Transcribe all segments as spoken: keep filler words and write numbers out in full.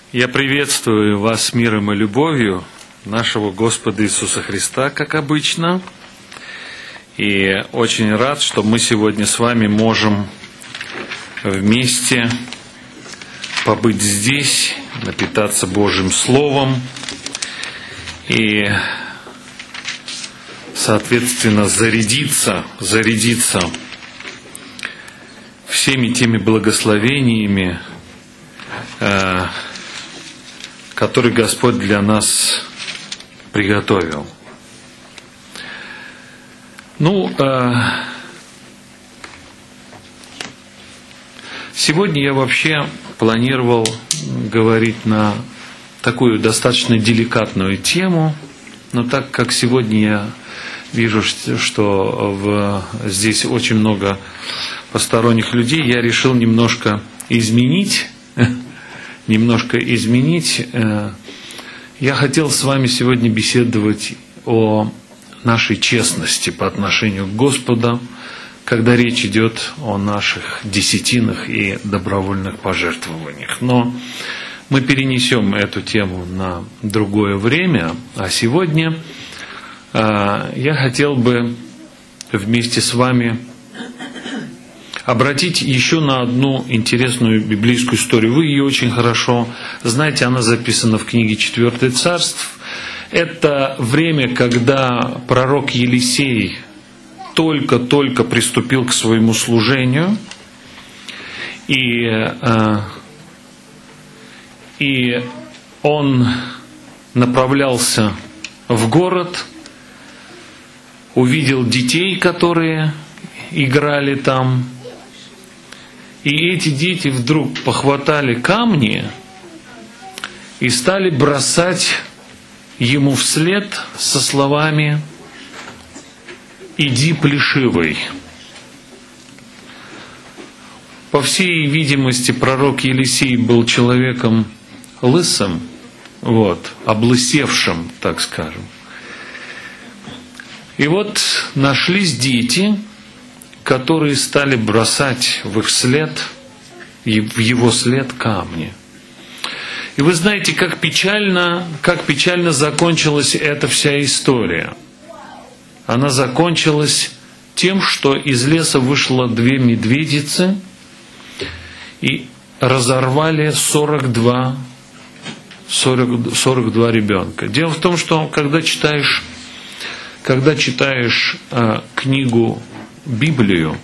Я приветствую вас миром и любовью нашего Господа Иисуса Христа, как обычно. И очень рад, что мы сегодня с вами можем вместе побыть здесь, напитаться Божьим Словом и, соответственно, зарядиться, зарядиться всеми теми благословениями, который Господь для нас приготовил. Ну, сегодня я вообще планировал говорить на такую достаточно деликатную тему, но так как сегодня я вижу, что в, здесь очень много посторонних людей, я решил немножко изменить немножко изменить. Я хотел с вами сегодня беседовать о нашей честности по отношению к Господу, когда речь идет о наших десятинах и добровольных пожертвованиях. Но мы перенесем эту тему на другое время, а сегодня я хотел бы вместе с вами обратить еще на одну интересную библейскую историю. Вы ее очень хорошо знаете, она записана в книге «Четвертое царств». Это время, когда пророк Елисей только-только приступил к своему служению, и, и он направлялся в город, увидел детей, которые играли там. И эти дети вдруг похватали камни и стали бросать ему вслед со словами «Иди, плешивый». По всей видимости, пророк Елисей был человеком лысым, вот, облысевшим, так скажем. И вот нашлись дети, которые стали бросать в их след, в его след камни. И вы знаете, как печально, как печально закончилась эта вся история. Она закончилась тем, что из леса вышло две медведицы и разорвали сорок два, сорок, сорок два ребенка. Дело в том, что когда читаешь, когда читаешь э, книгу Библию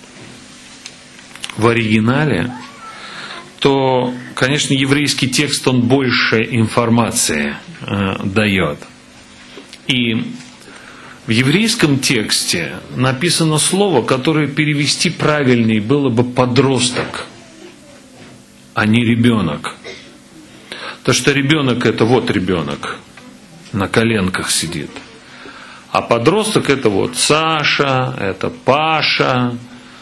в оригинале, то, конечно, еврейский текст, он больше информации э, дает. И в еврейском тексте написано слово, которое перевести правильней было бы подросток, а не ребенок. Потому что ребенок это вот ребенок, на коленках сидит. А подросток это вот Саша, это Паша,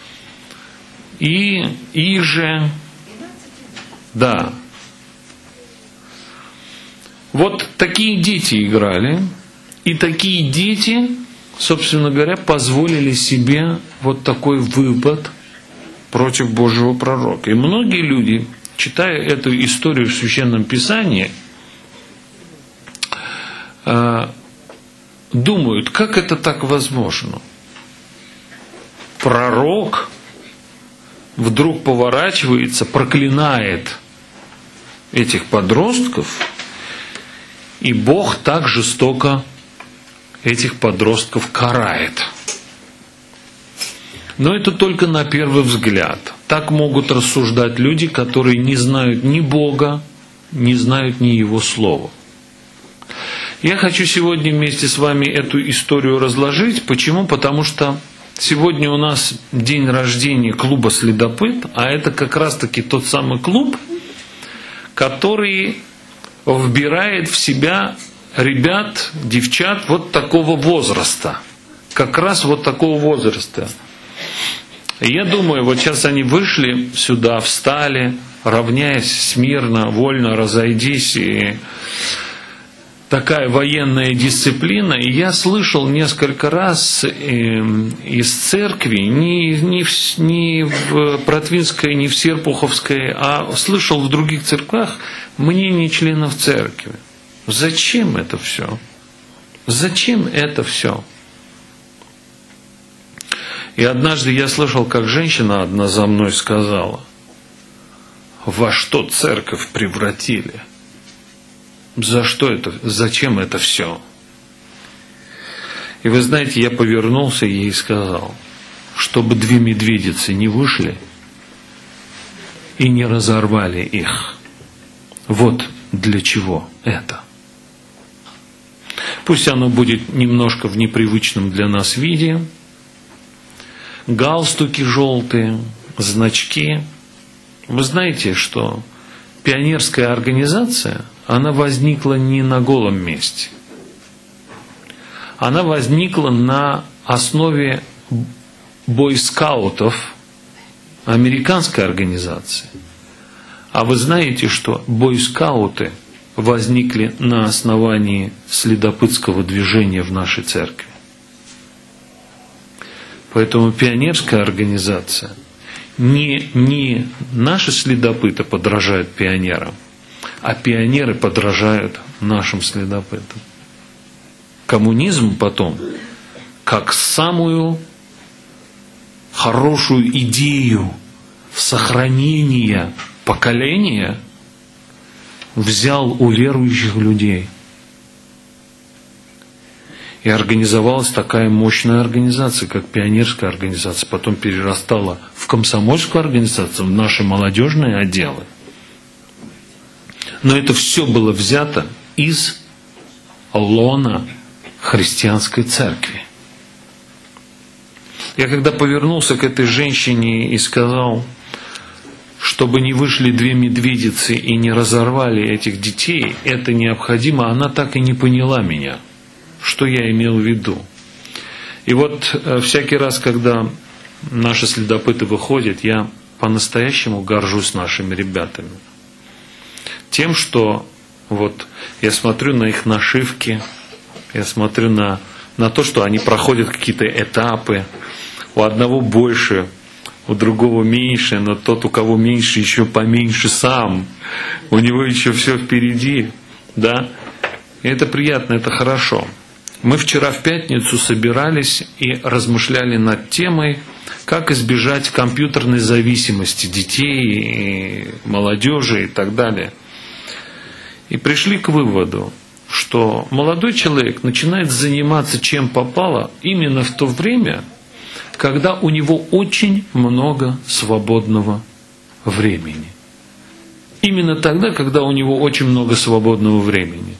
и Иже, да. Вот такие дети играли, и такие дети, собственно говоря, позволили себе вот такой выпад против Божьего пророка. И многие люди, читая эту историю в Священном Писании, думают, как это так возможно? Пророк вдруг поворачивается, проклинает этих подростков, и Бог так жестоко этих подростков карает. Но это только на первый взгляд. Так могут рассуждать люди, которые не знают ни Бога, не знают ни Его Слова. Я хочу сегодня вместе с вами эту историю разложить. Почему? Потому что сегодня у нас день рождения клуба «Следопыт», а это как раз-таки тот самый клуб, который вбирает в себя ребят, девчат вот такого возраста. Как раз вот такого возраста. Я думаю, вот сейчас они вышли сюда, встали, равняясь смирно, вольно разойдись и... такая военная дисциплина, и я слышал несколько раз из церкви, не, не, в, не в Протвинской, не в Серпуховской, а слышал в других церквах мнение членов церкви. Зачем это все? Зачем это все? И однажды я слышал, как женщина одна за мной сказала: во что церковь превратили? За что это? Зачем это все? И вы знаете, я повернулся и ей сказал, чтобы две медведицы не вышли и не разорвали их. Вот для чего это. Пусть оно будет немножко в непривычном для нас виде. Галстуки желтые, значки. Вы знаете, что пионерская организация, она возникла не на голом месте. Она возникла на основе бойскаутов американской организации. А вы знаете, что бойскауты возникли на основании следопытского движения в нашей церкви. Поэтому пионерская организация, не, не наши следопыты подражают пионерам, а пионеры подражают нашим следопытам. Коммунизм потом, как самую хорошую идею сохранения поколения, взял у верующих людей. И организовалась такая мощная организация, как пионерская организация, потом перерастала в комсомольскую организацию, в наши молодежные отделы. Но это все было взято из лона христианской церкви. Я когда повернулся к этой женщине и сказал, чтобы не вышли две медведицы и не разорвали этих детей, это необходимо, она так и не поняла меня, что я имел в виду. И вот всякий раз, когда наши следопыты выходят, я по-настоящему горжусь нашими ребятами. Тем, что вот я смотрю на их нашивки, я смотрю на, на то, что они проходят какие-то этапы, у одного больше, у другого меньше, но тот, у кого меньше, еще поменьше сам, у него еще все впереди, да, и это приятно, это хорошо. Мы вчера в пятницу собирались и размышляли над темой, как избежать компьютерной зависимости детей, и молодежи и так далее. И пришли к выводу, что молодой человек начинает заниматься чем попало именно в то время, когда у него очень много свободного времени. Именно тогда, когда у него очень много свободного времени.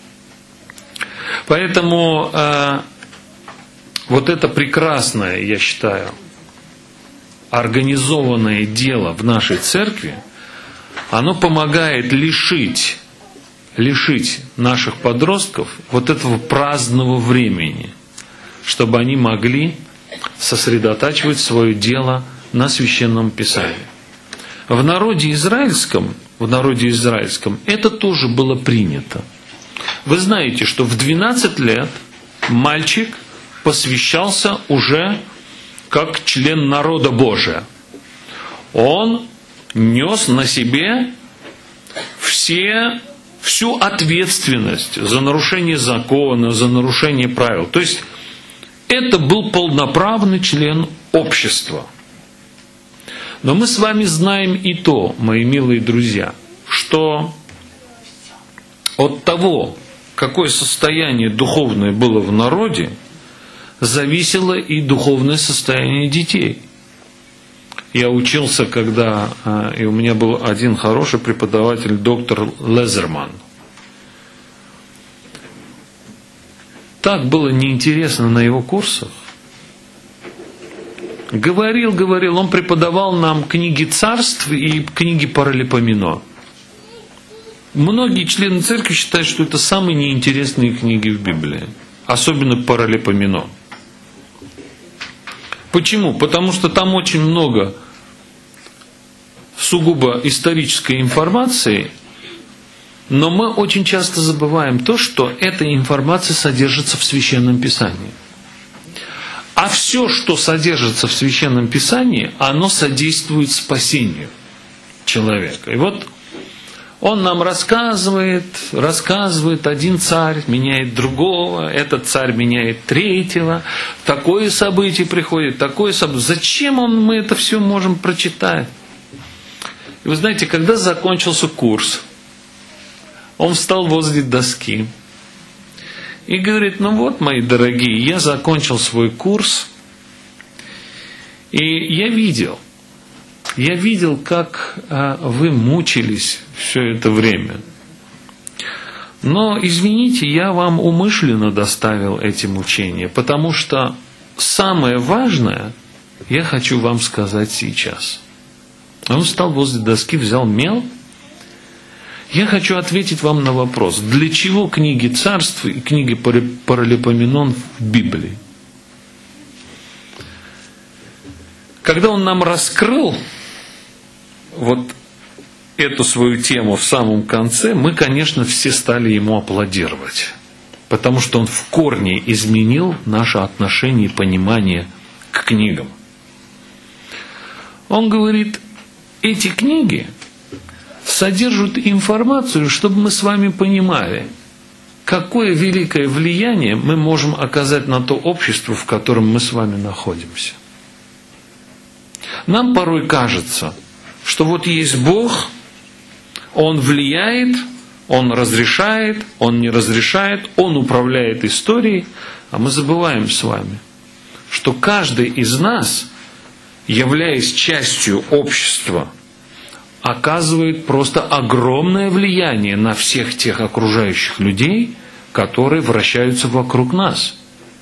Поэтому э, вот это прекрасное, я считаю, организованное дело в нашей церкви, оно помогает лишить, лишить наших подростков вот этого праздного времени, чтобы они могли сосредотачивать свое дело на Священном Писании. В народе израильском, в народе израильском это тоже было принято. Вы знаете, что в двенадцать лет мальчик посвящался уже как член народа Божия. Он нес на себе все, всю ответственность за нарушение закона, за нарушение правил. То есть это был полноправный член общества. Но мы с вами знаем и то, мои милые друзья, что от того, какое состояние духовное было в народе, зависело и духовное состояние детей. Я учился, когда, и у меня был один хороший преподаватель, доктор Лезерман. Так было неинтересно на его курсах. Говорил, говорил, он преподавал нам книги царств и книги Паралипоменон. Многие члены церкви считают, что это самые неинтересные книги в Библии. Особенно Паралипоменон. Почему? Потому что там очень много сугубо исторической информации, Но мы очень часто забываем то, что эта информация содержится в Священном Писании. А все, что содержится в Священном Писании, оно содействует спасению человека. И вот он нам рассказывает, рассказывает, один царь меняет другого, этот царь меняет третьего, такое событие приходит, такое событие. Зачем он, мы это все можем прочитать? И вы знаете, когда закончился курс, он встал возле доски и говорит: ну вот, мои дорогие, я закончил свой курс, и я видел, я видел, как а, вы мучились все это время. Но, извините, я вам умышленно доставил эти мучения, потому что самое важное я хочу вам сказать сейчас. Он встал возле доски, взял мел. Я хочу ответить вам на вопрос, для чего книги Царств и книги Паралипоменон в Библии? Когда он нам раскрыл вот эту свою тему в самом конце, мы, конечно, все стали ему аплодировать, потому что он в корне изменил наше отношение и понимание к книгам. Он говорит, эти книги содержат информацию, чтобы мы с вами понимали, какое великое влияние мы можем оказать на то общество, в котором мы с вами находимся. Нам порой кажется, что вот есть Бог, Он влияет, Он разрешает, Он не разрешает, Он управляет историей, а мы забываем с вами, что каждый из нас, являясь частью общества, оказывает просто огромное влияние на всех тех окружающих людей, которые вращаются вокруг нас.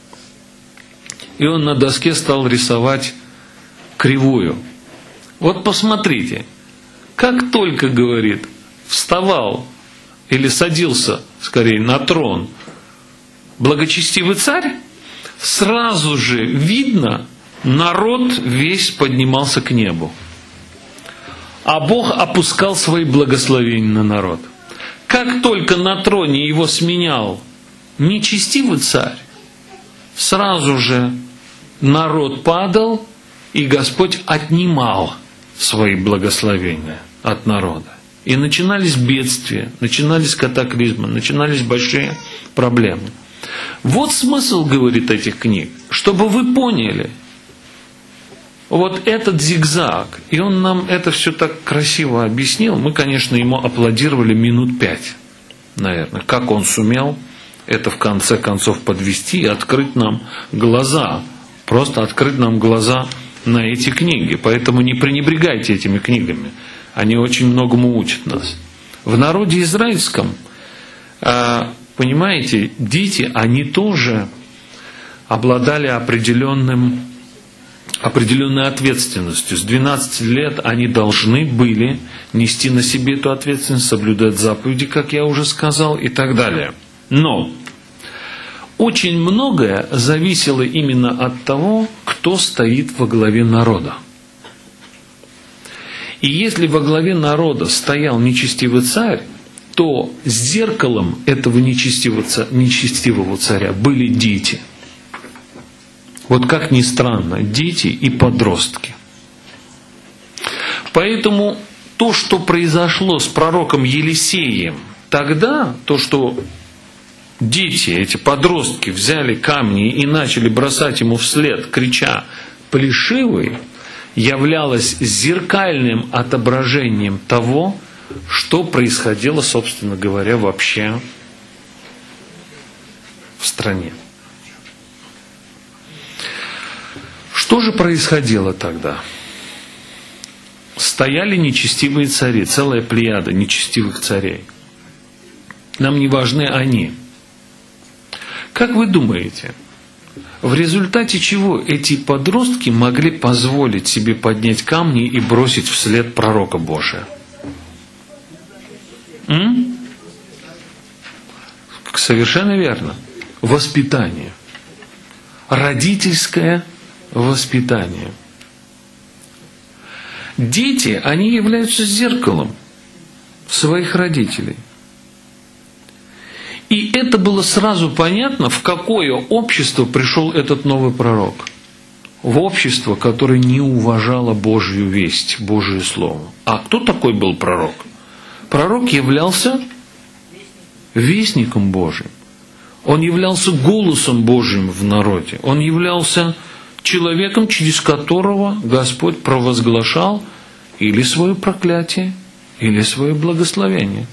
И он на доске стал рисовать кривую. Вот посмотрите, как только, говорит, вставал или садился, скорее, на трон благочестивый царь, сразу же видно, народ весь поднимался к небу. А Бог опускал свои благословения на народ. Как только на троне его сменял нечестивый царь, сразу же народ падал, и Господь отнимал свои благословения от народа. И начинались бедствия, начинались катаклизмы, начинались большие проблемы. Вот смысл, говорит, этих книг, чтобы вы поняли, вот этот зигзаг, и он нам это все так красиво объяснил, мы, конечно, ему аплодировали минут пять, наверное, как он сумел это в конце концов подвести и открыть нам глаза, просто открыть нам глаза на эти книги. Поэтому не пренебрегайте этими книгами, они очень многому учат нас. В народе израильском, понимаете, дети, они тоже обладали определенным определенной ответственностью. С двенадцати лет они должны были нести на себе эту ответственность, соблюдать заповеди, как я уже сказал, и так далее. Но очень многое зависело именно от того, кто стоит во главе народа. И если во главе народа стоял нечестивый царь, то зеркалом этого нечестивого царя были дети. Вот как ни странно, дети и подростки. Поэтому то, что произошло с пророком Елисеем тогда, то, что дети, эти подростки взяли камни и начали бросать ему вслед, крича «Плешивый», являлось зеркальным отображением того, что происходило, собственно говоря, вообще в стране. Что же происходило тогда? Стояли нечестивые цари, целая плеяда нечестивых царей. Нам не важны они. Как вы думаете, в результате чего эти подростки могли позволить себе поднять камни и бросить вслед пророка Божия? М? Совершенно верно. Воспитание. Родительское воспитание. Дети, они являются зеркалом своих родителей. И это было сразу понятно, в какое общество пришел этот новый пророк. В общество, которое не уважало Божью весть, Божие Слово. А кто такой был пророк? Пророк являлся вестником Божьим. Он являлся голосом Божьим в народе. Он являлся человеком, через которого Господь провозглашал или свое проклятие, или свое благословение.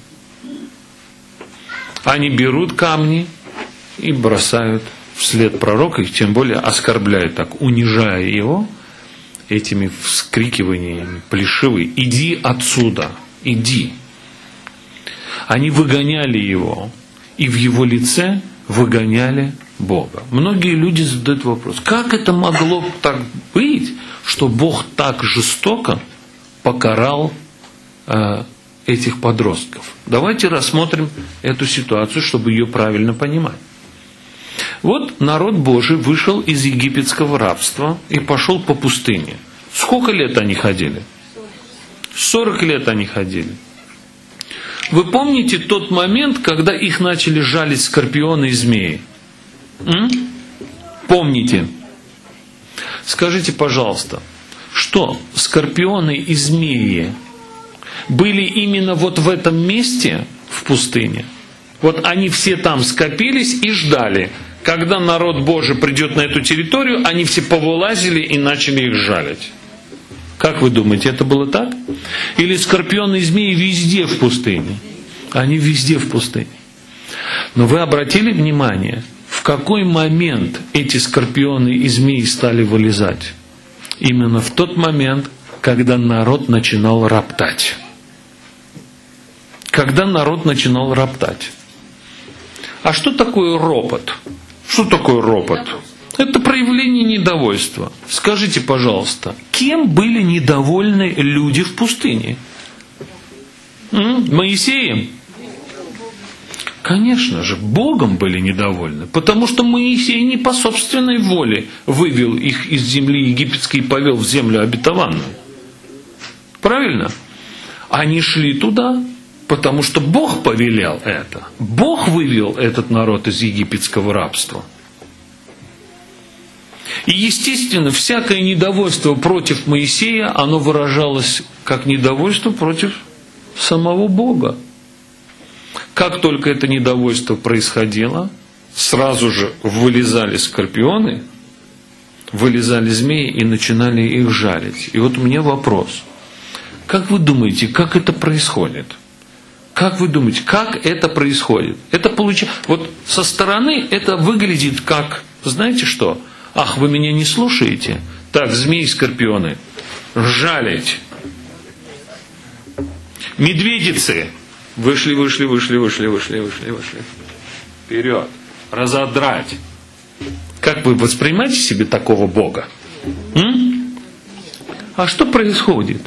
Они берут камни и бросают вслед пророка, и тем более оскорбляют так, унижая его этими вскрикиваниями плешивые: «Иди отсюда, иди». Они выгоняли его, и в его лице выгоняли Бога. Многие люди задают вопрос: как это могло так быть, что Бог так жестоко покарал э, этих подростков? Давайте рассмотрим эту ситуацию, чтобы ее правильно понимать. Вот народ Божий вышел из египетского рабства и пошел по пустыне. Сколько лет они ходили? сорок лет они ходили. Вы помните тот момент, когда их начали жалить скорпионы и змеи? М? Помните? Скажите, пожалуйста, что скорпионы и змеи были именно вот в этом месте, в пустыне? Вот они все там скопились и ждали, когда народ Божий придет на эту территорию, они все повылазили и начали их жалить. Как вы думаете, это было так? Или скорпионы и змеи везде в пустыне? Они везде в пустыне. Но вы обратили внимание, в какой момент эти скорпионы и змеи стали вылезать? Именно в тот момент, когда народ начинал роптать. Когда народ начинал роптать. А что такое ропот? Что такое ропот? Это проявление недовольства. Скажите, пожалуйста, кем были недовольны люди в пустыне? М? Моисеем? Конечно же, Богом были недовольны, потому что Моисей не по собственной воле вывел их из земли египетской и повел в землю обетованную. Правильно? Они шли туда, потому что Бог повелел это. Бог вывел этот народ из египетского рабства. И, естественно, всякое недовольство против Моисея, оно выражалось как недовольство против самого Бога. Как только это недовольство происходило, сразу же вылезали скорпионы, вылезали змеи и начинали их жалить. И вот у меня вопрос. Как вы думаете, как это происходит? Как вы думаете, как это происходит? Это получается, вот со стороны это выглядит как, знаете что? Ах, вы меня не слушаете? Так, змеи и скорпионы, жалить. Медведицы, вышли, вышли, вышли, вышли, вышли, вышли, вышли. Вперед, разодрать. Как вы воспринимаете себе такого Бога? М? А что происходит?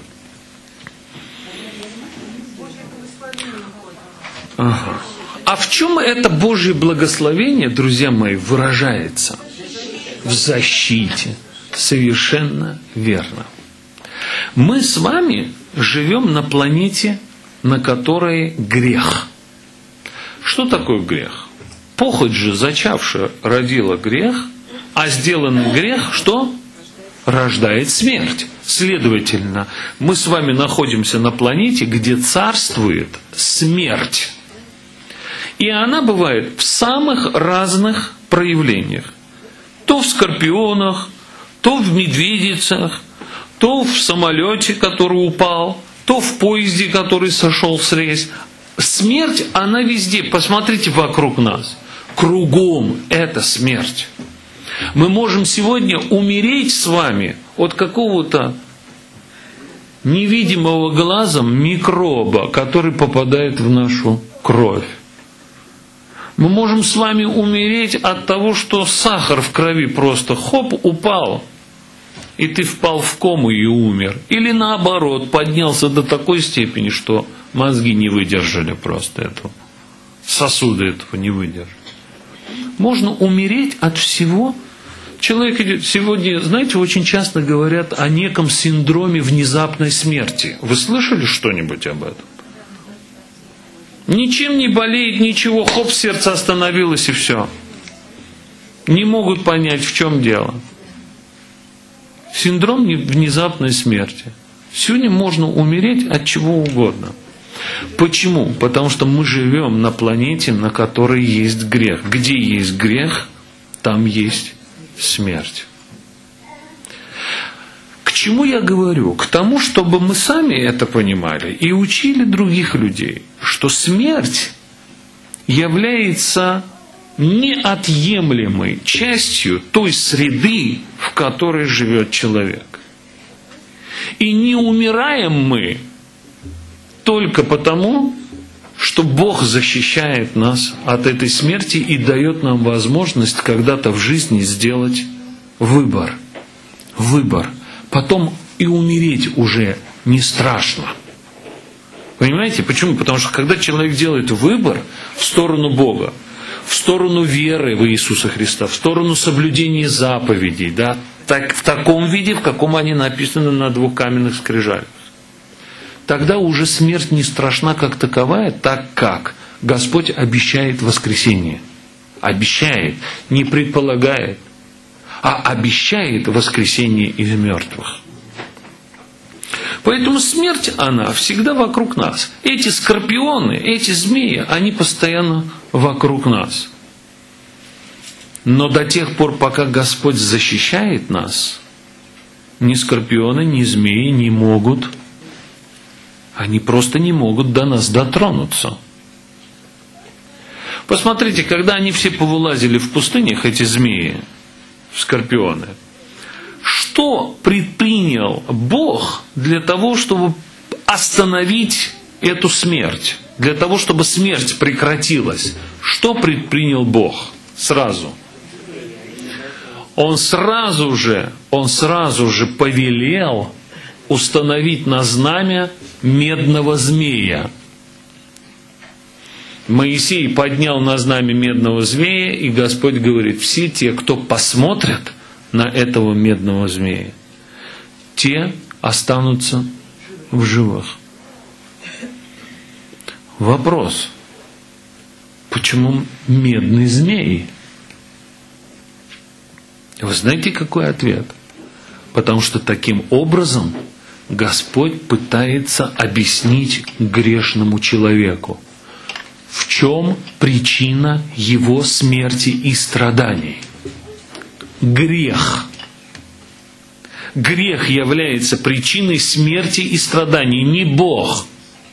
Ага. А в чем это Божье благословение, друзья мои, выражается? В защите. Совершенно верно. Мы с вами живем на планете, на которой грех. Что такое грех? Похоть же, зачавшая, родила грех, а сделанный грех, что? Рождает смерть. Следовательно, мы с вами находимся на планете, где царствует смерть. И она бывает в самых разных проявлениях. То в скорпионах, то в медведицах, то в самолете, который упал, то в поезде, который сошел с рельс. Смерть, она везде. Посмотрите вокруг нас. Кругом это смерть. Мы можем сегодня умереть с вами от какого-то невидимого глазом микроба, который попадает в нашу кровь. Мы можем с вами умереть от того, что сахар в крови просто хоп, упал, и ты впал в кому и умер. Или наоборот, поднялся до такой степени, что мозги не выдержали просто этого. Сосуды этого не выдержали. Можно умереть от всего. Человек идет сегодня, знаете, очень часто говорят о неком синдроме внезапной смерти. Вы слышали что-нибудь об этом? Ничем не болеет, ничего, хоп, сердце остановилось и все. Не могут понять, в чем дело. Синдром внезапной смерти. Сегодня можно умереть от чего угодно. Почему? Потому что мы живем на планете, на которой есть грех. Где есть грех, там есть смерть. К чему я говорю? К тому, чтобы мы сами это понимали и учили других людей, что смерть является неотъемлемой частью той среды, в которой живет человек. И не умираем мы только потому, что Бог защищает нас от этой смерти и дает нам возможность когда-то в жизни сделать выбор. Выбор. Потом и умереть уже не страшно. Понимаете? Почему? Потому что когда человек делает выбор в сторону Бога, в сторону веры в Иисуса Христа, в сторону соблюдения заповедей, да, так, в таком виде, в каком они написаны на двух каменных скрижалях, тогда уже смерть не страшна как таковая, так как Господь обещает воскресение. Обещает, не предполагает, а обещает воскресение из мертвых. Поэтому смерть, она всегда вокруг нас. Эти скорпионы, эти змеи, они постоянно вокруг нас. Но до тех пор, пока Господь защищает нас, ни скорпионы, ни змеи не могут, они просто не могут до нас дотронуться. Посмотрите, когда они все повылазили в пустынях, эти змеи, скорпионы, что предпринял Бог для того, чтобы остановить эту смерть? Для того, чтобы смерть прекратилась? Что предпринял Бог сразу? Он сразу же, он сразу же повелел установить на знамя медного змея. Моисей поднял на знамя медного змея, и Господь говорит: все те, кто посмотрят на этого медного змея, те останутся в живых. Вопрос: почему медный змей? Вы знаете, какой ответ? Потому что таким образом Господь пытается объяснить грешному человеку, в чем причина его смерти и страданий. Грех. Грех является причиной смерти и страданий, не Бог.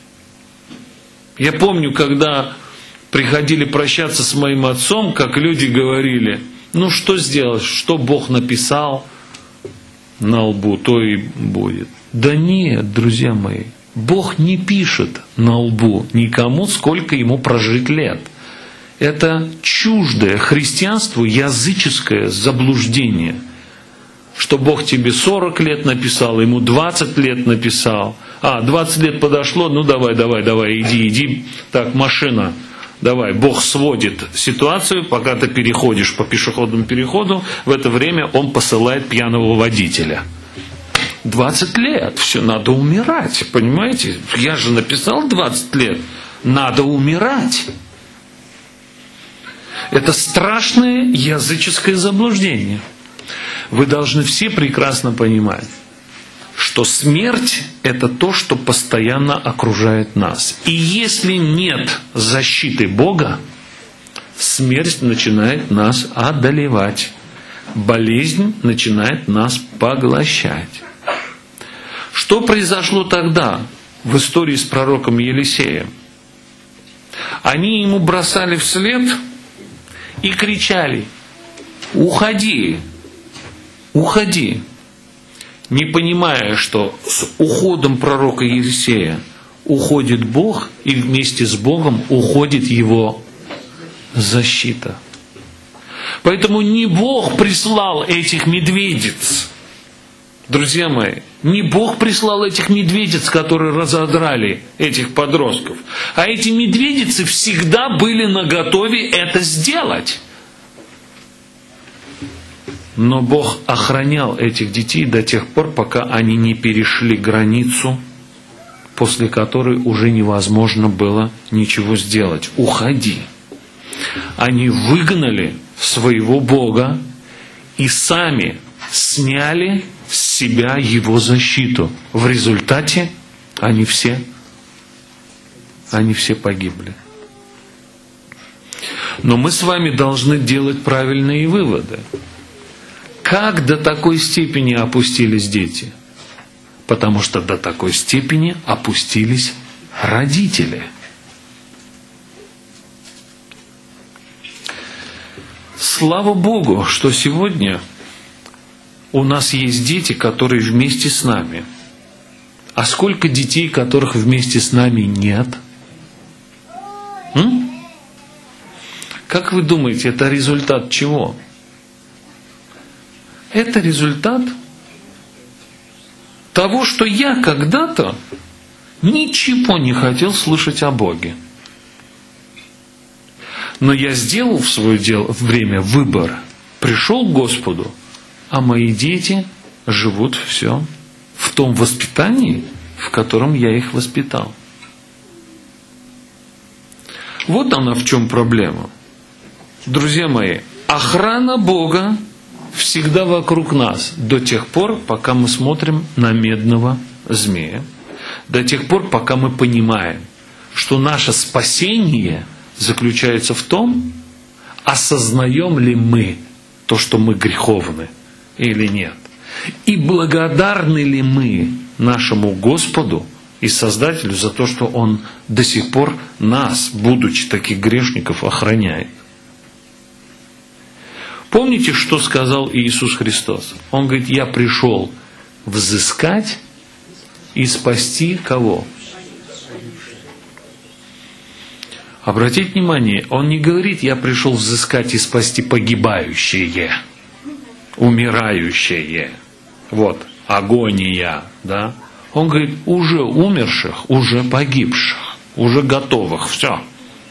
Я помню, когда приходили прощаться с моим отцом, как люди говорили: ну что сделать, что Бог написал на лбу, то и будет. Да нет, друзья мои, Бог не пишет на лбу никому, сколько ему прожить лет. Это чуждое христианству языческое заблуждение, что Бог тебе сорок лет написал, ему двадцать лет написал. А, двадцать лет подошло, ну давай, давай, давай, иди, иди. Так, машина, давай. Бог сводит ситуацию, пока ты переходишь по пешеходному переходу, в это время Он посылает пьяного водителя. двадцать лет, все, надо умирать, понимаете? Я же написал двадцать лет, надо умирать. Это страшное языческое заблуждение. Вы должны все прекрасно понимать, что смерть – это то, что постоянно окружает нас. И если нет защиты Бога, смерть начинает нас одолевать. Болезнь начинает нас поглощать. Что произошло тогда в истории с пророком Елисеем? Они ему бросали вслед и кричали: уходи, уходи, не понимая, что с уходом пророка Елисея уходит Бог, и вместе с Богом уходит его защита. Поэтому не Бог прислал этих медведиц, друзья мои, не Бог прислал этих медведиц, которые разодрали этих подростков, а эти медведицы всегда были наготове это сделать. Но Бог охранял этих детей до тех пор, пока они не перешли границу после которой уже невозможно было ничего сделать. Уходи. Они выгнали своего Бога и сами сняли с себя его защиту. В результате они все, они все погибли. Но мы с вами должны делать правильные выводы. Как до такой степени опустились дети? Потому что до такой степени опустились родители. Слава Богу, что сегодня у нас есть дети, которые вместе с нами. А сколько детей, которых вместе с нами нет? М? Как вы думаете, это результат чего? Это результат того, что я когда-то ничего не хотел слышать о Боге. Но я сделал в свое дело, время выбор, пришел к Господу, а мои дети живут все в том воспитании, в котором я их воспитал. Вот она в чем проблема. Друзья мои, охрана Бога всегда вокруг нас, до тех пор, пока мы смотрим на медного змея, до тех пор, пока мы понимаем, что наше спасение заключается в том, осознаем ли мы то, что мы греховны или нет, и благодарны ли мы нашему Господу и Создателю за то, что Он до сих пор нас, будучи таких грешников, охраняет. Помните, что сказал Иисус Христос? Он говорит, я пришел взыскать и спасти кого? Обратите внимание, Он не говорит, я пришел взыскать и спасти погибающие, умирающие. Вот, агония, да? Он говорит, уже умерших, уже погибших, уже готовых, все.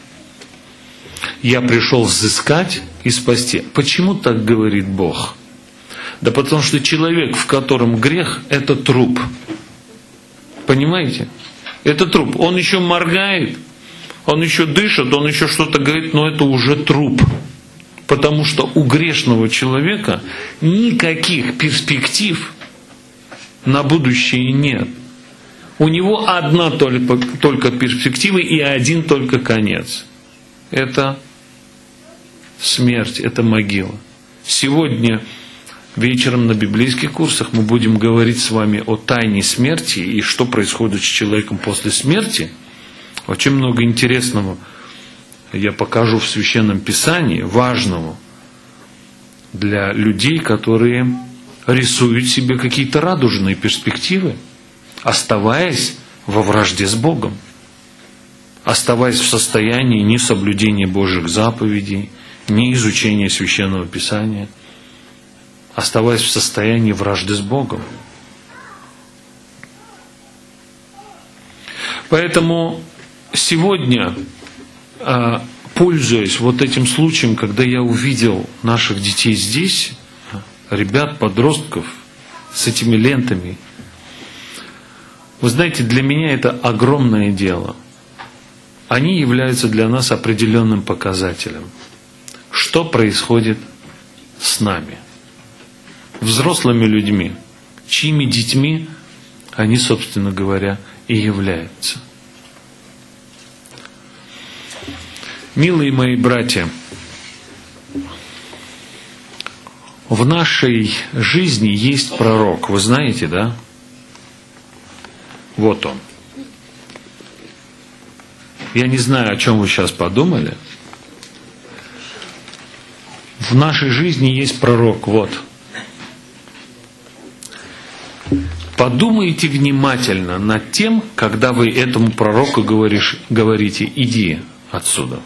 Я пришел взыскать и спасти. Почему так говорит Бог? Да потому что человек, в котором грех, это труп. Понимаете? Это труп. Он еще моргает, он еще дышит, он еще что-то говорит, но это уже труп. Потому что у грешного человека никаких перспектив на будущее нет. У него одна только, только перспектива и один только конец. Это смерть, это могила. Сегодня вечером на библейских курсах мы будем говорить с вами о тайне смерти и что происходит с человеком после смерти. Очень много интересного я покажу в Священном Писании, важного для людей, которые рисуют себе какие-то радужные перспективы, оставаясь во вражде с Богом, оставаясь в состоянии несоблюдения Божьих заповедей, не изучения Священного Писания, оставаясь в состоянии вражды с Богом. Поэтому сегодня, пользуясь вот этим случаем, когда я увидел наших детей здесь, ребят, подростков, с этими лентами, вы знаете, для меня это огромное дело. Они являются для нас определенным показателем. Что происходит с нами? Взрослыми людьми, чьими детьми они, собственно говоря, и являются. Милые мои братья, в нашей жизни есть пророк, вы знаете, да? Вот он. Я не знаю, о чем вы сейчас подумали. В нашей жизни есть пророк, вот. Подумайте внимательно над тем, когда вы этому пророку говоришь, говорите, иди отсюда.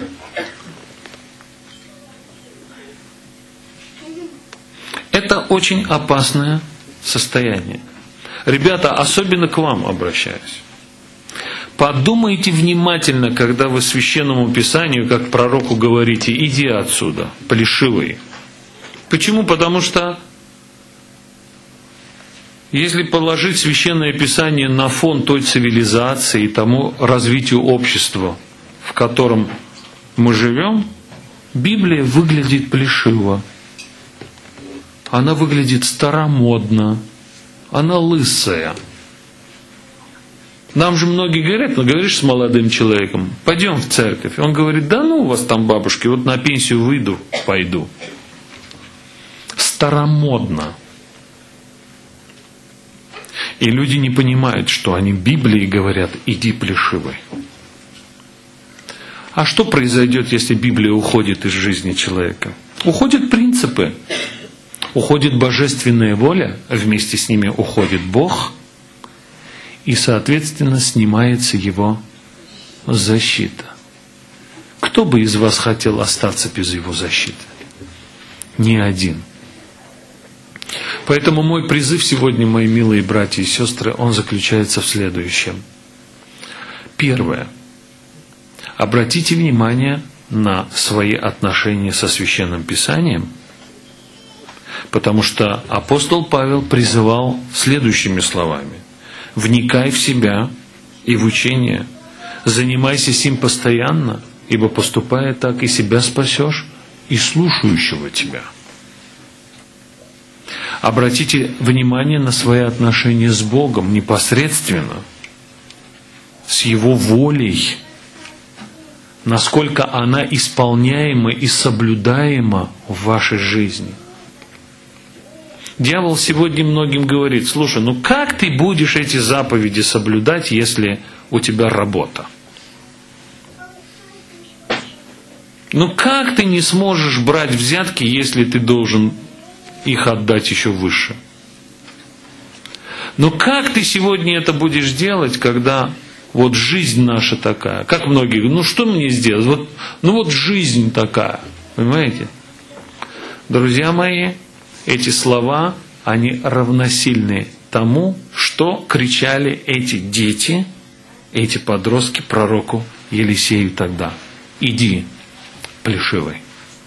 Это очень опасное состояние. Ребята, особенно к вам обращаюсь. Подумайте внимательно, когда вы Священному Писанию, как пророку, говорите, иди отсюда, плешивый. Почему? Потому что Если положить Священное Писание на фон той цивилизации и тому развитию общества, в котором мы живем, Библия выглядит плешиво. Она выглядит старомодно. Она лысая. Нам же многие говорят, ну говоришь с молодым человеком, пойдем в церковь. Он говорит, да ну у вас там бабушки, вот на пенсию выйду, пойду. Старомодно. И люди не понимают, что они Библии говорят, иди плешивый. А что произойдет, если Библия уходит из жизни человека? Уходят принципы, уходит божественная воля, вместе с ними уходит Бог, и, соответственно, снимается его защита. Кто бы из вас хотел остаться без его защиты? Ни один. Поэтому мой призыв сегодня, мои милые братья и сестры, он заключается в следующем. Первое. Обратите внимание на свои отношения со Священным Писанием, потому что апостол Павел призывал следующими словами. «Вникай в себя и в учение, занимайся сим постоянно, ибо поступая так и себя спасешь, и слушающего тебя». Обратите внимание на свои отношения с Богом непосредственно, с Его волей, насколько она исполняема и соблюдаема в вашей жизни. Дьявол сегодня многим говорит, слушай, ну как ты будешь эти заповеди соблюдать, если у тебя работа? Ну как ты не сможешь брать взятки, если ты должен их отдать еще выше? Но как ты сегодня это будешь делать, когда вот жизнь наша такая? Как многие говорят, ну что мне сделать? Вот, ну вот жизнь такая. Понимаете? Друзья мои, эти слова, они равносильны тому, что кричали эти дети, эти подростки пророку Елисею тогда. Иди, плешивый.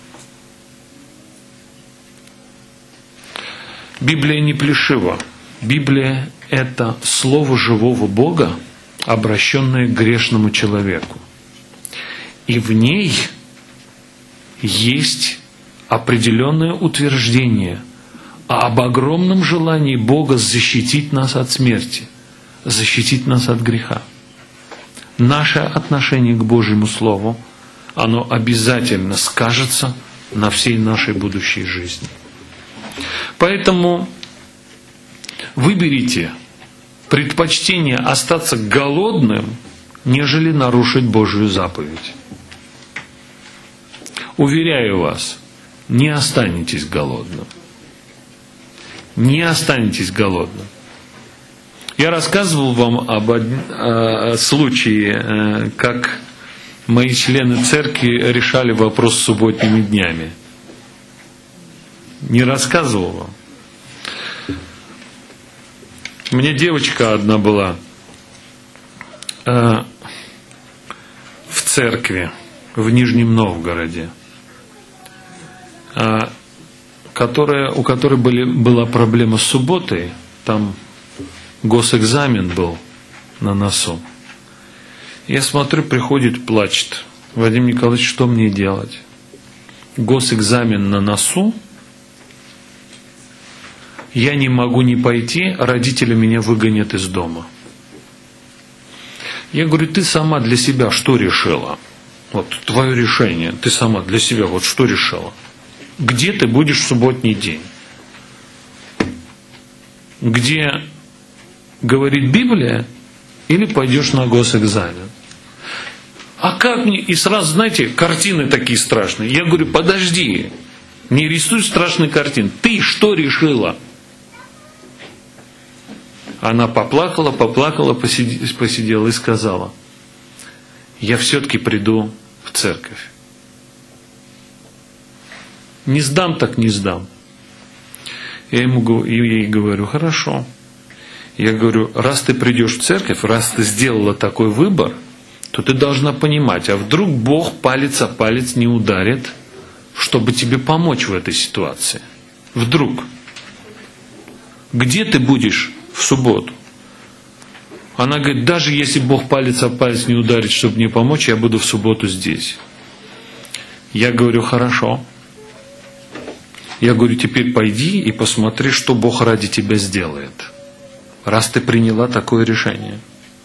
Библия не плешива. Библия – это слово живого Бога, обращенное к грешному человеку. И в ней есть определенное утверждение об огромном желании Бога защитить нас от смерти, защитить нас от греха. Наше отношение к Божьему Слову, оно обязательно скажется на всей нашей будущей жизни. Поэтому выберите предпочтение остаться голодным, нежели нарушить Божью заповедь. Уверяю вас, не останетесь голодным. Не останетесь голодным. Я рассказывал вам об одном случае, как мои члены церкви решали вопрос с субботними днями. Не рассказывал вам. У меня девочка одна была э, в церкви в Нижнем Новгороде, э, которая, у которой были, была проблема с субботой, там госэкзамен был на носу. Я смотрю, приходит, плачет. Вадим Николаевич, что мне делать? Госэкзамен на носу, я не могу не пойти, родители меня выгонят из дома. Я говорю, ты сама для себя что решила? Вот твое решение, ты сама для себя вот что решила? Где ты будешь в субботний день? Где говорит Библия, или пойдешь на госэкзамен? А как мне? И сразу, знаете, картины такие страшные. Я говорю, подожди, не рисуй страшные картины. Ты что решила? Она поплакала, поплакала, посидела и сказала, я все-таки приду в церковь. Не сдам, так не сдам. Я ему ей говорю, хорошо. Я говорю, раз ты придешь в церковь, раз ты сделала такой выбор, то ты должна понимать, а вдруг Бог палец о палец не ударит, чтобы тебе помочь в этой ситуации. Вдруг. Где ты будешь в субботу. Она говорит, даже если Бог палец о палец не ударит, чтобы мне помочь, я буду в субботу здесь. Я говорю, хорошо. Я говорю, теперь пойди и посмотри, что Бог ради тебя сделает, раз ты приняла такое решение.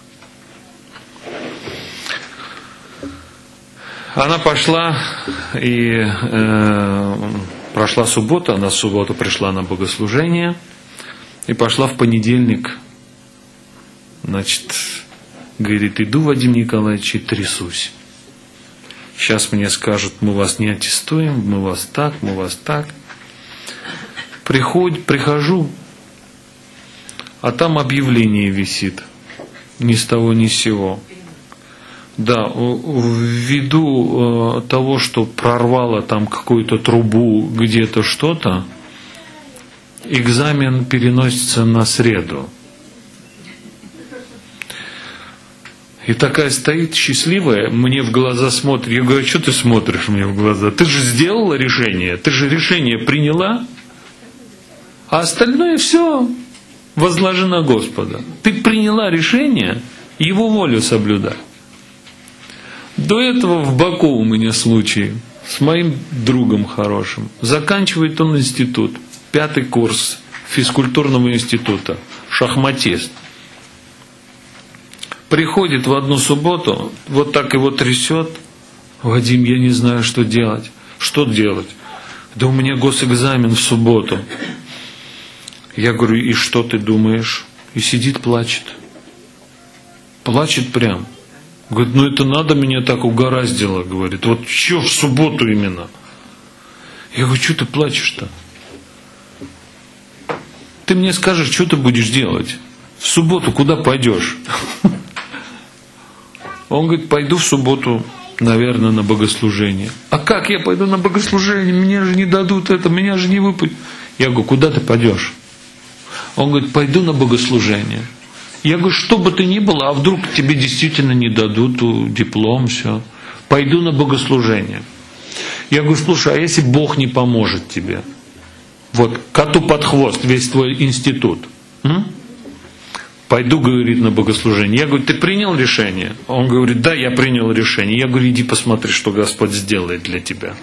Она пошла и э, прошла суббота, она в субботу пришла на богослужение и пошла в понедельник. Значит, говорит, иду, Вадим Николаевич, и трясусь. Сейчас мне скажут, мы вас не аттестуем, мы вас так, мы вас так. Приход, прихожу, а там объявление висит, ни с того ни с сего. Да, ввиду того, что прорвало там какую-то трубу, где-то что-то, экзамен переносится на среду. И такая стоит счастливая, мне в глаза смотрит. Я говорю, что ты смотришь мне в глаза? Ты же сделала решение, ты же решение приняла, а остальное все возложено Господа. Ты приняла решение, Его волю соблюдай. До этого в Баку у меня случай с моим другом хорошим. Заканчивает он институт, пятый курс физкультурного института, шахматист. Приходит в одну субботу, вот так его трясет. Вадим, я не знаю, что делать. Что делать? Да у меня госэкзамен в субботу. Я говорю, и что ты думаешь? И сидит, плачет. Плачет прям. Говорит, ну это надо, меня так угораздило, говорит. Вот что в субботу именно? Я говорю, что ты плачешь-то? Ты мне скажешь, что ты будешь делать? В субботу куда пойдешь? Он говорит, пойду в субботу, наверное, на богослужение. А как я пойду на богослужение? Мне же не дадут это, меня же не выпустят. Я говорю, куда ты пойдешь? Он говорит, пойду на богослужение. Я говорю, что бы ты ни было, а вдруг тебе действительно не дадут диплом, все. Пойду на богослужение. Я говорю, слушай, а если Бог не поможет тебе? Вот, коту под хвост весь твой институт. М? Пойду, говорит, на богослужение. Я говорю, ты принял решение? Он говорит, да, я принял решение. Я говорю, иди посмотри, что Господь сделает для тебя.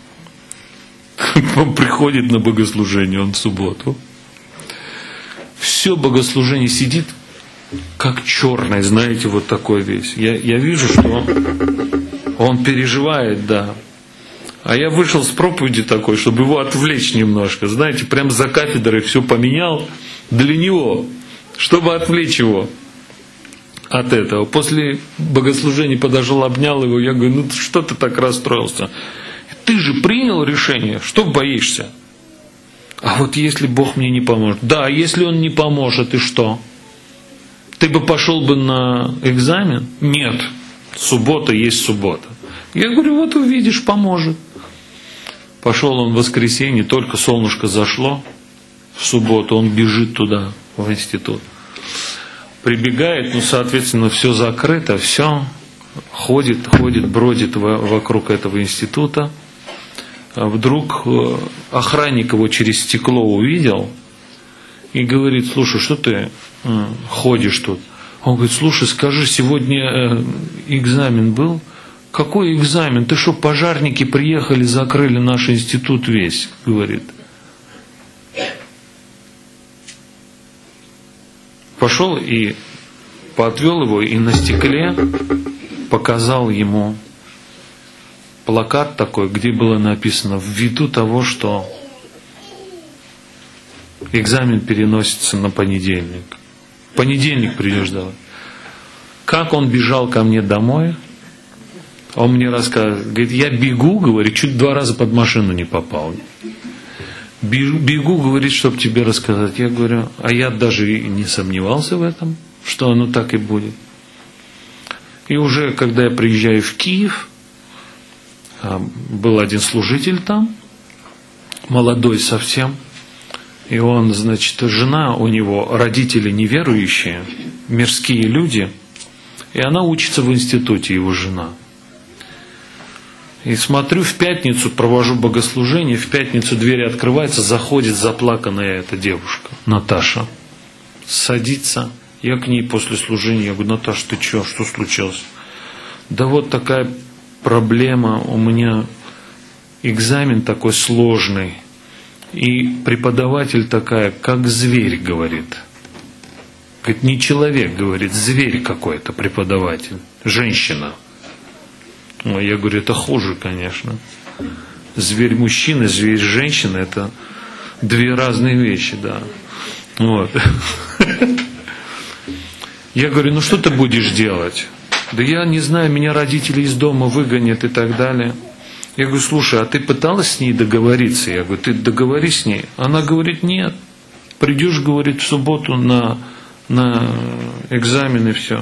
Он приходит на богослужение, он в субботу. Все богослужение сидит, как черный, знаете, вот такой весь. Я, я вижу, что он, он переживает, да. А я вышел с проповеди такой, чтобы его отвлечь немножко. Знаете, прям за кафедрой все поменял для него, чтобы отвлечь его от этого. После богослужения подошел, обнял его. Я говорю, ну что ты так расстроился? Ты же принял решение, что боишься? А вот если Бог мне не поможет? Да, а если Он не поможет, и что? Ты бы пошел бы на экзамен? Нет, суббота есть суббота. Я говорю, вот увидишь, поможет. Пошел он в воскресенье, только солнышко зашло, в субботу он бежит туда, в институт. Прибегает, ну, соответственно, все закрыто, все, ходит, ходит, бродит вокруг этого института. А вдруг охранник его через стекло увидел и говорит, слушай, что ты ходишь тут? Он говорит, слушай, скажи, сегодня экзамен был? Какой экзамен? Ты что, пожарники приехали, закрыли наш институт весь, говорит. Пошел и поотвел его, и на стекле показал ему плакат такой, где было написано, ввиду того, что экзамен переносится на понедельник. В понедельник придешь давай. Как он бежал ко мне домой, он мне рассказывает, говорит, я бегу, говорит, чуть два раза под машину не попал. Бегу, бегу, говорит, чтобы тебе рассказать. Я говорю, а я даже и не сомневался в этом, что оно так и будет. И уже, когда я приезжаю в Киев, был один служитель там, молодой совсем, и он, значит, жена у него, родители неверующие, мирские люди, и она учится в институте, его жена. И смотрю, в пятницу провожу богослужение, в пятницу двери открываются, заходит заплаканная эта девушка, Наташа, садится. Я к ней после служения, я говорю: Наташа, ты что, что случилось? Да вот такая проблема, у меня экзамен такой сложный. И преподаватель такая, как зверь, говорит. Говорит, не человек, говорит, зверь какой-то преподаватель. Женщина. Ну, я говорю, это хуже, конечно. Зверь мужчина, зверь женщина, это две разные вещи, да. Вот. Я говорю, ну что ты будешь делать? Да я не знаю, меня родители из дома выгонят и так далее. Я говорю, слушай, а ты пыталась с ней договориться? Я говорю, ты договорись с ней. Она говорит, нет. Придешь, говорит, в субботу на, на экзамен и все.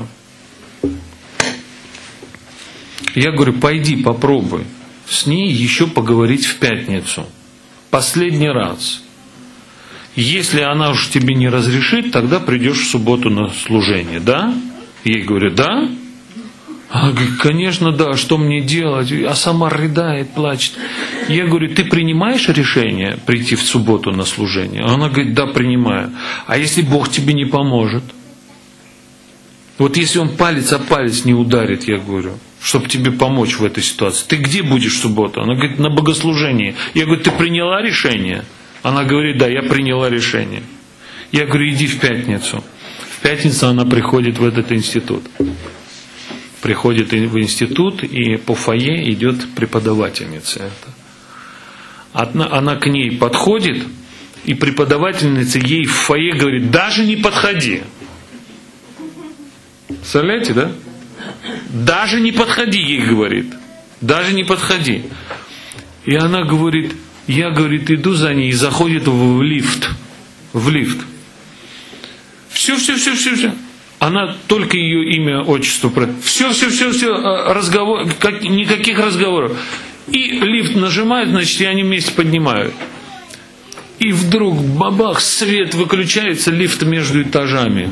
Я говорю, пойди попробуй с ней еще поговорить в пятницу. Последний раз. Если она уж тебе не разрешит, тогда придешь в субботу на служение, да? Я ей говорю, да? Она говорит, конечно, да, что мне делать? А сама рыдает, плачет. Я говорю, ты принимаешь решение прийти в субботу на служение? Она говорит, да, принимаю. А если Бог тебе не поможет? Вот если Он палец о палец не ударит, я говорю, чтобы тебе помочь в этой ситуации, ты где будешь в субботу? Она говорит, на богослужении. Я говорю, ты приняла решение? Она говорит, да, я приняла решение. Я говорю, иди в пятницу. В пятницу она приходит в этот институт. Приходит в институт, и по фойе идет преподавательница. Одна, она к ней подходит, и преподавательница ей в фойе говорит, даже не подходи. Представляете, да? Даже не подходи, ей говорит. Даже не подходи. И она говорит, я, говорит, иду за ней и заходит в лифт. В лифт. Все, все, все, все, все. Она только ее имя, отчество. Все, все, все, все. Разговор, как, никаких разговоров. И лифт нажимает, значит, и они вместе поднимают. И вдруг, бабах, свет выключается, лифт между этажами.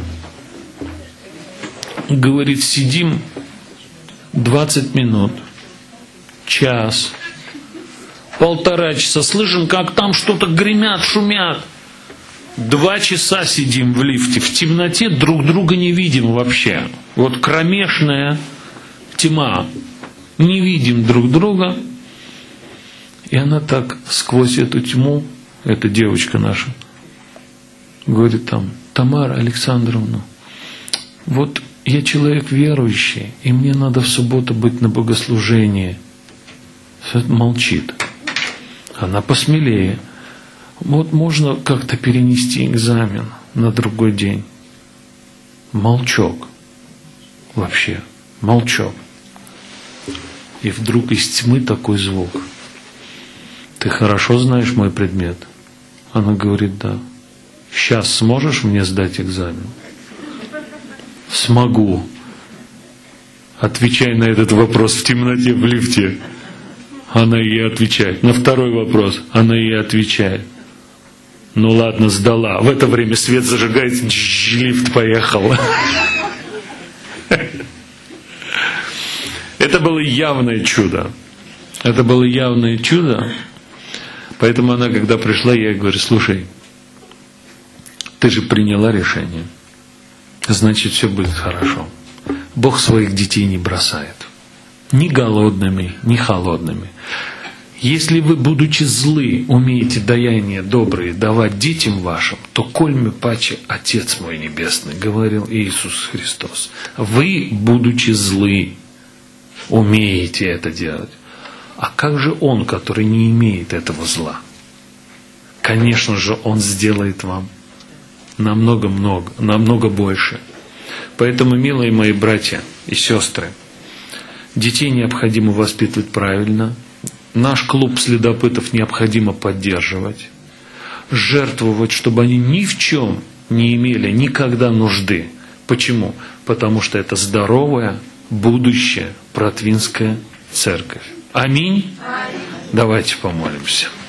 Говорит, сидим двадцать минут, час, полтора часа, слышим, как там что-то гремят, шумят. Два часа сидим в лифте, в темноте, друг друга не видим вообще. Вот кромешная тьма. Не видим друг друга. И она так сквозь эту тьму, эта девочка наша, говорит там, Тамара Александровна, вот я человек верующий, и мне надо в субботу быть на богослужении. Молчит. Она посмелее. Вот можно как-то перенести экзамен на другой день. Молчок. Вообще. Молчок. И вдруг из тьмы такой звук. Ты хорошо знаешь мой предмет? Она говорит, да. Сейчас сможешь мне сдать экзамен? Смогу. Отвечай на этот вопрос в темноте в лифте. Она ей отвечает. На второй вопрос она ей отвечает. Ну ладно, сдала. В это время свет зажигается, лифт поехал. Это было явное чудо. Это было явное чудо. Поэтому она, когда пришла, я ей говорю, слушай, ты же приняла решение. Значит, все будет хорошо. Бог своих детей не бросает. Ни голодными, ни холодными. Если вы, будучи злы, умеете даяние добрые давать детям вашим, то кольме паче Отец мой Небесный, говорил Иисус Христос. Вы, будучи злы, умеете это делать. А как же Он, который не имеет этого зла? Конечно же, Он сделает вам намного-много, намного больше. Поэтому, милые мои братья и сестры, детей необходимо воспитывать правильно. Наш клуб следопытов необходимо поддерживать. Жертвовать, чтобы они ни в чем не имели никогда нужды. Почему? Потому что это здоровая, будущая Протвинская церковь. Аминь. Давайте помолимся.